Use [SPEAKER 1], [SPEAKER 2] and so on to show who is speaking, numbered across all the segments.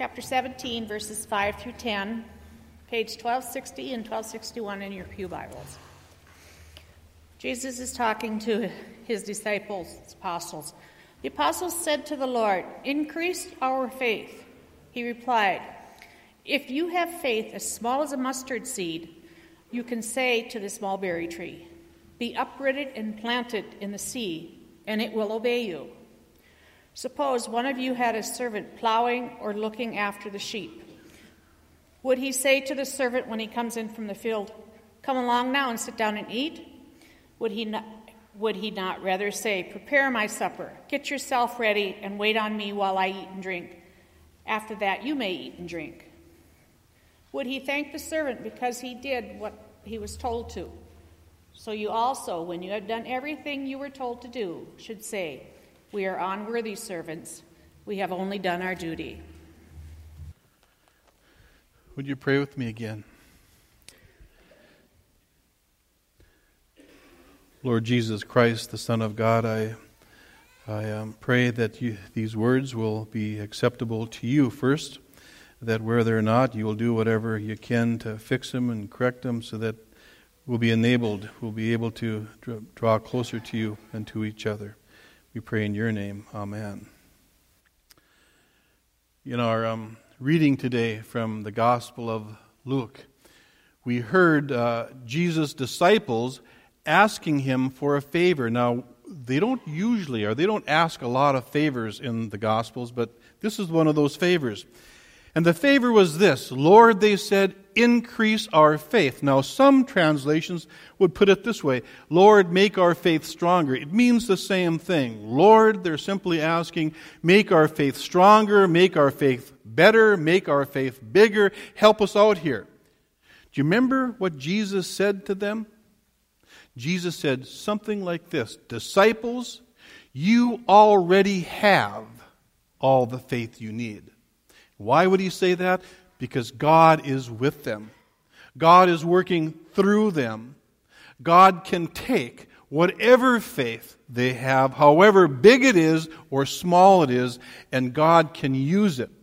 [SPEAKER 1] chapter 17, verses 5 through 10, page 1260 and 1261 in your pew Bibles. Jesus is talking to his disciples, his apostles. The apostles said to the Lord, "Increase our faith." He replied, "If you have faith as small as a mustard seed, you can say to this mulberry tree, 'Be uprooted and planted in the sea,' and it will obey you. Suppose one of you had a servant plowing or looking after the sheep. Would he say to the servant when he comes in from the field, 'Come along now and sit down and eat'? Would he not rather say, 'Prepare my supper, get yourself ready, and wait on me while I eat and drink. After that you may eat and drink'? Would he thank the servant because he did what he was told to? So you also, when you have done everything you were told to do, should say, 'We are unworthy servants. We have only done our duty.'"
[SPEAKER 2] Would you pray with me again? Lord Jesus Christ, the Son of God, I pray that these words will be acceptable to you first, that where they're not, you will do whatever you can to fix them and correct them so that we'll be able to draw closer to you and to each other. We pray in your name. Amen. In our reading today from the Gospel of Luke, we heard Jesus' disciples asking him for a favor. Now, they don't ask a lot of favors in the Gospels, but this is one of those favors. And the favor was this: "Lord," they said, "increase our faith." Now, some translations would put it this way: "Lord, make our faith stronger." It means the same thing. Lord, they're simply asking, make our faith stronger, make our faith better, make our faith bigger, help us out here. Do you remember what Jesus said to them? Jesus said something like this: "Disciples, you already have all the faith you need." Why would he say that? Because God is with them. God is working through them. God can take whatever faith they have, however big it is or small it is, and God can use it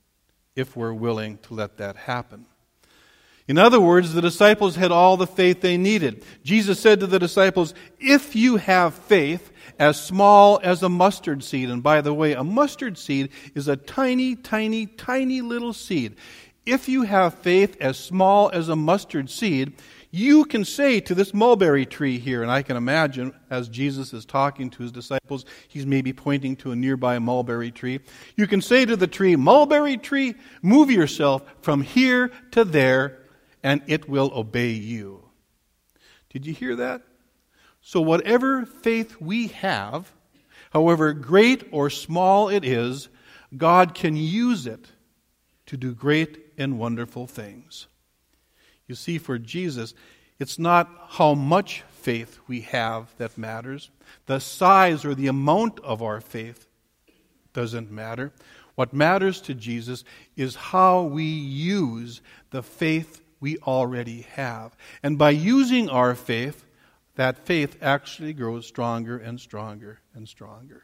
[SPEAKER 2] if we're willing to let that happen. In other words, the disciples had all the faith they needed. Jesus said to the disciples, "If you have faith as small as a mustard seed," and by the way, a mustard seed is a tiny, tiny, tiny little seed. If you have faith as small as a mustard seed, you can say to this mulberry tree here, and I can imagine as Jesus is talking to his disciples, he's maybe pointing to a nearby mulberry tree. You can say to the tree, "Mulberry tree, move yourself from here to there, and it will obey you." Did you hear that? So whatever faith we have, however great or small it is, God can use it to do great and wonderful things. You see, for Jesus, it's not how much faith we have that matters. The size or the amount of our faith doesn't matter. What matters to Jesus is how we use the faith we already have. And by using our faith, that faith actually grows stronger and stronger and stronger.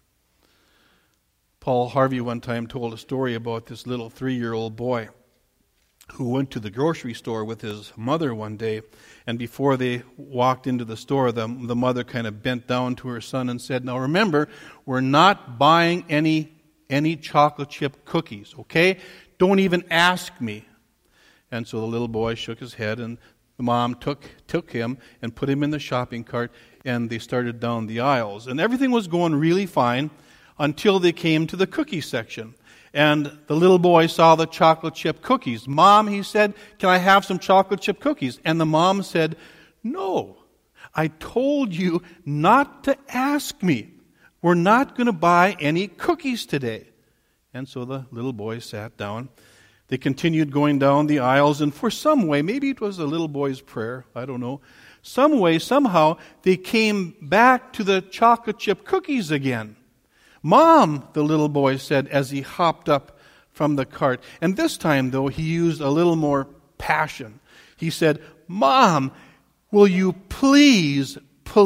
[SPEAKER 2] Paul Harvey one time told a story about this little 3-year-old boy who went to the grocery store with his mother one day, and before they walked into the store, the mother kind of bent down to her son and said, "Now remember, we're not buying any chocolate chip cookies, okay? Don't even ask me." And so the little boy shook his head, and the mom took him and put him in the shopping cart, and they started down the aisles. And everything was going really fine until they came to the cookie section. And the little boy saw the chocolate chip cookies. "Mom," he said, "can I have some chocolate chip cookies?" And the mom said, "No, I told you not to ask me. We're not going to buy any cookies today." And so the little boy sat down. They continued going down the aisles, and for some way, maybe it was the little boy's prayer, I don't know, some way, somehow, they came back to the chocolate chip cookies again. "Mom," the little boy said as he hopped up from the cart. And this time, though, he used a little more passion. He said, "Mom, will you please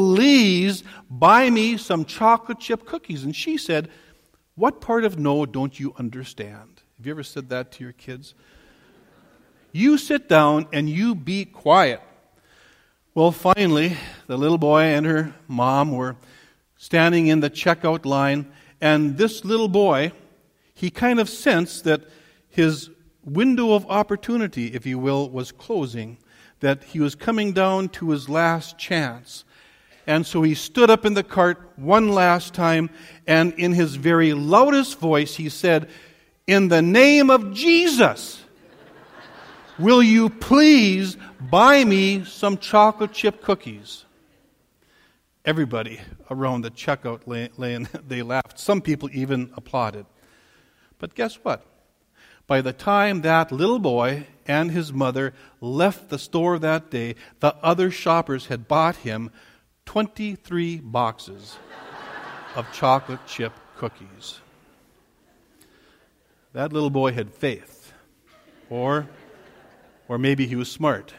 [SPEAKER 2] buy me some chocolate chip cookies?" And she said, "What part of no don't you understand?" Have you ever said that to your kids? You sit down and you be quiet. Well, finally, the little boy and her mom were standing in the checkout line, and this little boy, he kind of sensed that his window of opportunity, if you will, was closing, that he was coming down to his last chance. And so he stood up in the cart one last time, and in his very loudest voice, he said, "In the name of Jesus, will you please buy me some chocolate chip cookies?" Everybody around the checkout lane, they laughed. Some people even applauded. But guess what? By the time that little boy and his mother left the store that day, the other shoppers had bought him 23 boxes of chocolate chip cookies. That little boy had faith. Or maybe he was smart.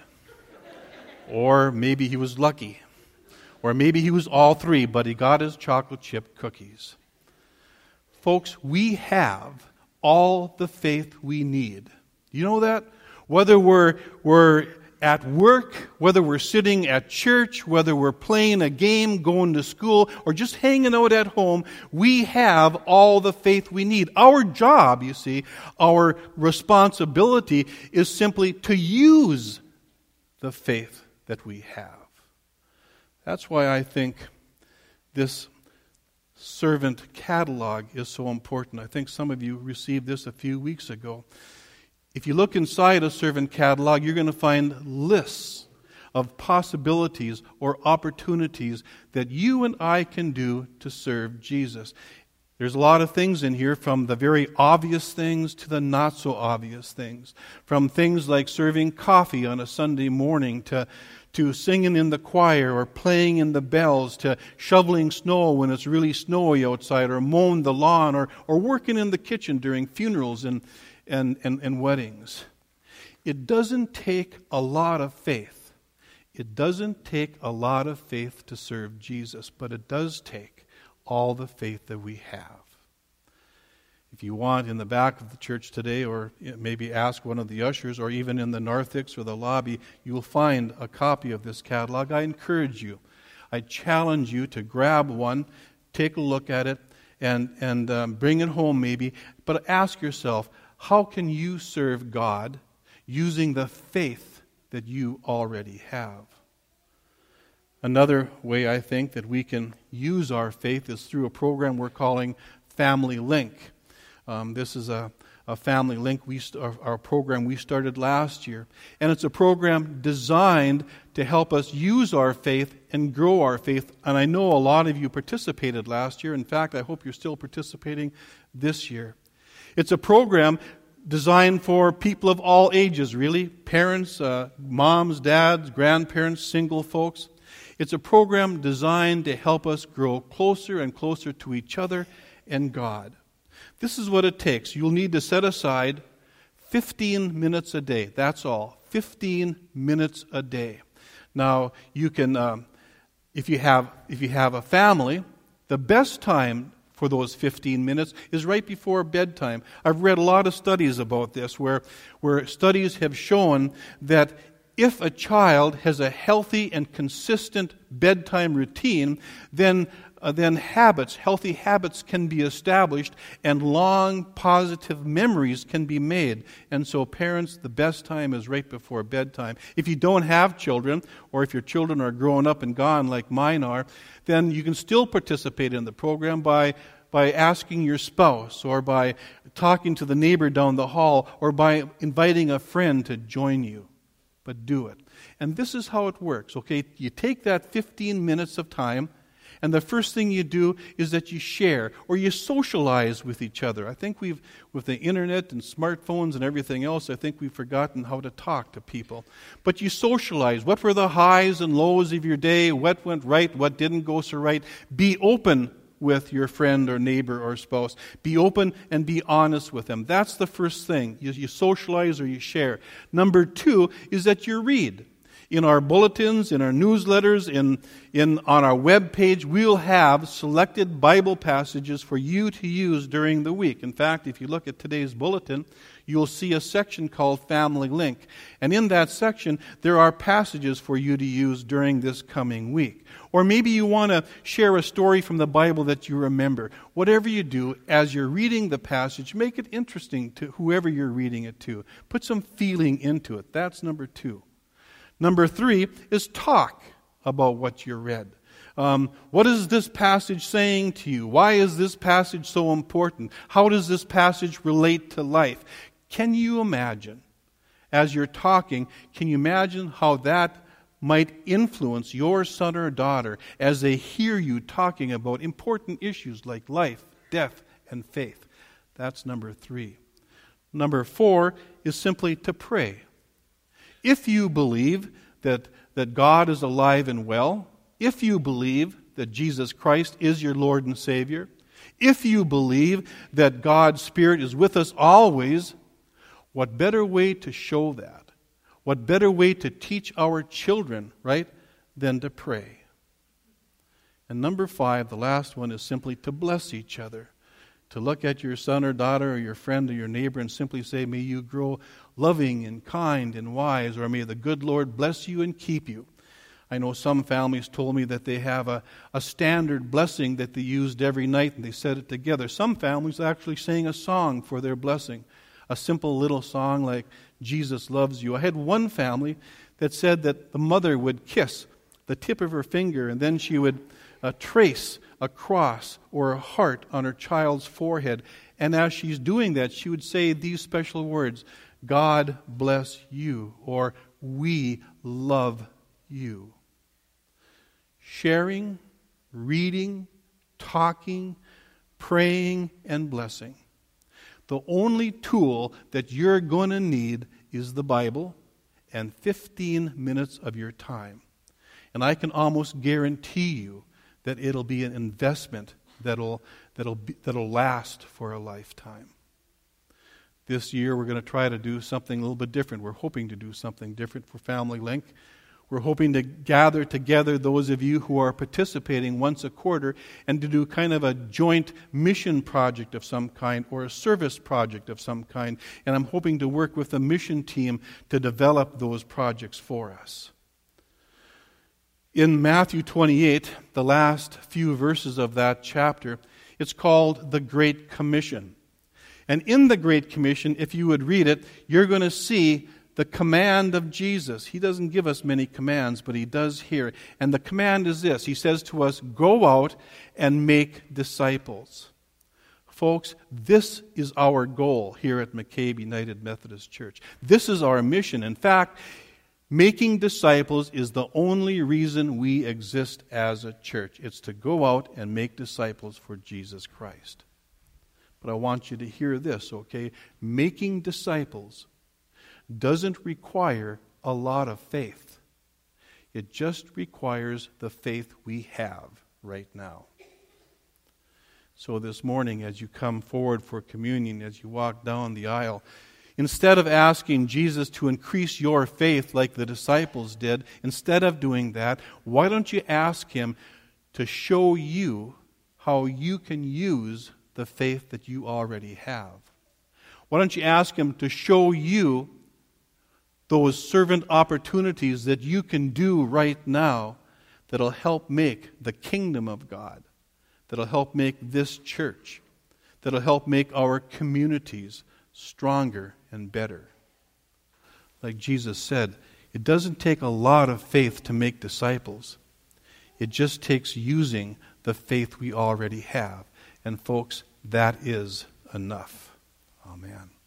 [SPEAKER 2] Or maybe he was lucky. Or maybe he was all three, but he got his chocolate chip cookies. Folks, we have all the faith we need. You know that? Whether we're at work, whether we're sitting at church, whether we're playing a game, going to school, or just hanging out at home, we have all the faith we need. Our job, you see, our responsibility is simply to use the faith that we have. That's why I think this servant catalog is so important. I think some of you received this a few weeks ago. If you look inside a servant catalog, you're going to find lists of possibilities or opportunities that you and I can do to serve Jesus. There's a lot of things in here, from the very obvious things to the not so obvious things. From things like serving coffee on a Sunday morning to singing in the choir or playing in the bells, to shoveling snow when it's really snowy outside, or mowing the lawn, or working in the kitchen during funerals and weddings. It doesn't take a lot of faith. It doesn't take a lot of faith to serve Jesus, but it does take all the faith that we have. If you want, in the back of the church today, or maybe ask one of the ushers, or even in the narthex or the lobby, you will find a copy of this catalog. I encourage you, I challenge you to grab one, take a look at it, and bring it home maybe. But ask yourself, how can you serve God using the faith that you already have? Another way I think that we can use our faith is through a program we're calling Family Link. This is a Family Link, our program we started last year. And it's a program designed to help us use our faith and grow our faith. And I know a lot of you participated last year. In fact, I hope you're still participating this year. It's a program designed for people of all ages, really. Parents, moms, dads, grandparents, single folks. It's a program designed to help us grow closer and closer to each other and God. This is what it takes. You'll need to set aside 15 minutes a day. That's all. 15 minutes a day. Now, you can, if you have a family, the best time for those 15 minutes is right before bedtime. I've read a lot of studies about this, where studies have shown that if a child has a healthy and consistent bedtime routine, then healthy habits can be established, and long positive memories can be made. And so parents, the best time is right before bedtime. If you don't have children, or if your children are grown up and gone like mine are, then you can still participate in the program by asking your spouse, or by talking to the neighbor down the hall, or by inviting a friend to join you. But do it. And this is how it works, okay? You take that 15 minutes of time, and the first thing you do is that you share, or you socialize with each other. I think with the internet and smartphones and everything else, I think we've forgotten how to talk to people. But you socialize. What were the highs and lows of your day? What went right? What didn't go so right? Be open with your friend or neighbor or spouse. Be open and be honest with them. That's the first thing. You socialize or you share. Number 2 is that you read. In our bulletins, in our newsletters, on our web page, we'll have selected Bible passages for you to use during the week. In fact, if you look at today's bulletin, you'll see a section called Family Link. And in that section, there are passages for you to use during this coming week. Or maybe you want to share a story from the Bible that you remember. Whatever you do, as you're reading the passage, make it interesting to whoever you're reading it to. Put some feeling into it. That's number 2. Number 3 is talk about what you read. What is this passage saying to you? Why is this passage so important? How does this passage relate to life? Can you imagine, as you're talking, can you imagine how that might influence your son or daughter as they hear you talking about important issues like life, death, and faith? That's number 3. Number 4 is simply to pray. If you believe that God is alive and well, if you believe that Jesus Christ is your Lord and Savior, if you believe that God's Spirit is with us always, what better way to show that? What better way to teach our children, right, than to pray? And number 5, the last one, is simply to bless each other. To look at your son or daughter or your friend or your neighbor and simply say, may you grow loving and kind and wise, or may the good Lord bless you and keep you. I know some families told me that they have a standard blessing that they used every night and they said it together. Some families actually sang a song for their blessing, a simple little song like Jesus Loves You. I had one family that said that the mother would kiss the tip of her finger and then she would trace a cross or a heart on her child's forehead. And as she's doing that, she would say these special words, God bless you, or we love you. Sharing, reading, talking, praying, and blessing. The only tool that you're going to need is the Bible and 15 minutes of your time. And I can almost guarantee you that it'll be an investment that'll last for a lifetime. This year we're going to try to do something a little bit different. We're hoping to do something different for Family Link. We're hoping to gather together those of you who are participating once a quarter and to do kind of a joint mission project of some kind or a service project of some kind. And I'm hoping to work with the mission team to develop those projects for us. In Matthew 28, the last few verses of that chapter, it's called the Great Commission. And in the Great Commission, if you would read it, you're going to see the command of Jesus. He doesn't give us many commands, but he does here. And the command is this. He says to us, go out and make disciples. Folks, this is our goal here at McCabe United Methodist Church. This is our mission. In fact, making disciples is the only reason we exist as a church. It's to go out and make disciples for Jesus Christ. But I want you to hear this, okay? Making disciples doesn't require a lot of faith. It just requires the faith we have right now. So this morning, as you come forward for communion, as you walk down the aisle, instead of asking Jesus to increase your faith like the disciples did, instead of doing that, why don't you ask him to show you how you can use the faith that you already have? Why don't you ask him to show you those servant opportunities that you can do right now that'll help make the kingdom of God, that'll help make this church, that'll help make our communities stronger and better. Like Jesus said, it doesn't take a lot of faith to make disciples. It just takes using the faith we already have. And folks, that is enough. Amen.